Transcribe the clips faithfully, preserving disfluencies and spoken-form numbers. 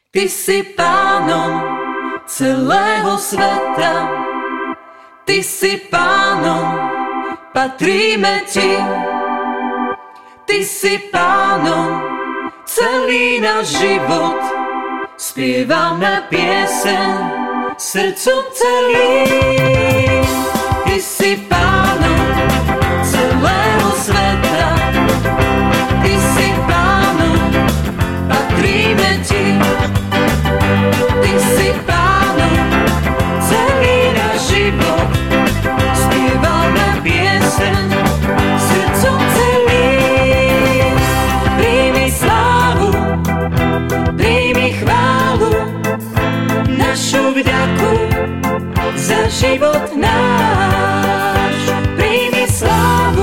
Ty si pánom celého sveta, Ty si pánom, patríme Ti. Ty si pánom celý náš život, spievame pieseň srdcom celým. Ty si pánom celého sveta, Ty si pánom, patríme Ti. Ty si pánom celý náš život, spievame pieseň srdcom celým. Príjmi slávu, príjmi chválu, našu vďaku za život náš. Príjmi slávu,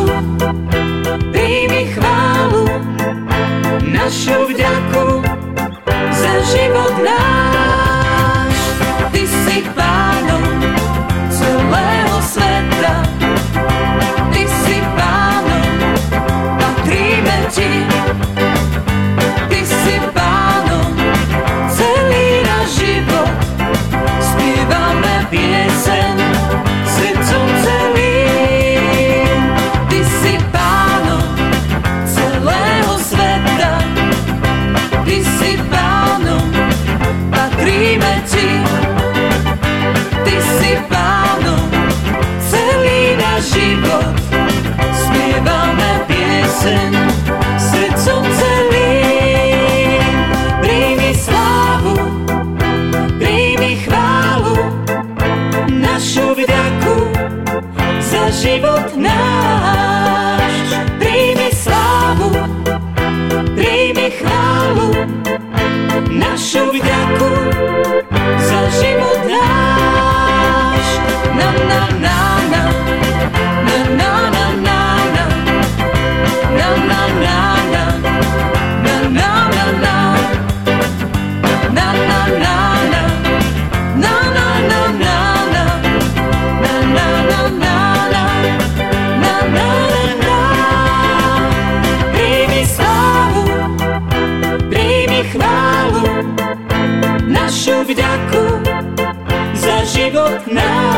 príjmi chválu, našu vďaku za život náš. Ty si pánom celého sveta, Ty si pánom, patríme Ti. Ty si pánom celý náš život, spievame pieseň srdcom celým. Ty si pánom celého sveta, Ty si pánom, patríme Ti. Ty si pánom celý náš život, spievame pieseň srdcom celým. Príjmi slávu, príjmi chválu, našu vďaku za život náš. Príjmi slávu, príjmi chválu, našu vďaku za život náš. Na na na na, na na na na na, na na na na, na na na na, na na na na, na na na na na, na na na na na, na na na. Príjmi slávu, príjmi chválu, našu vďaku za život náš.